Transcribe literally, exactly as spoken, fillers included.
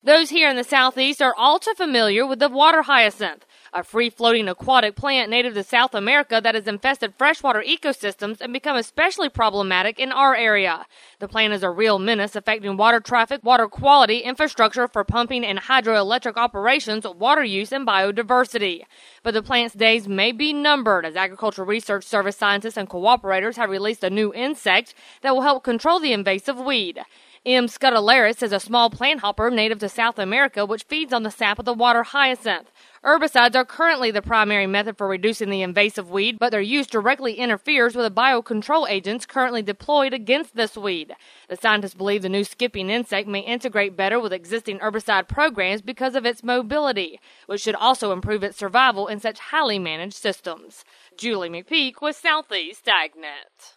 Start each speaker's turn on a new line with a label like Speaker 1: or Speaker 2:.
Speaker 1: Those here in the southeast are all too familiar with the water hyacinth, a free-floating aquatic plant native to South America that has infested freshwater ecosystems and become especially problematic in our area. The plant is a real menace affecting water traffic, water quality, infrastructure for pumping and hydroelectric operations, water use, and biodiversity. But the plant's days may be numbered as Agricultural Research Service scientists and cooperators have released a new insect that will help control the invasive weed. M. scutellaris is a small plant hopper native to South America which feeds on the sap of the water hyacinth. Herbicides are currently the primary method for reducing the invasive weed, but their use directly interferes with the biocontrol agents currently deployed against this weed. The scientists believe the new skipping insect may integrate better with existing herbicide programs because of its mobility, which should also improve its survival in such highly managed systems. Julie McPeak with Southeast AgNet.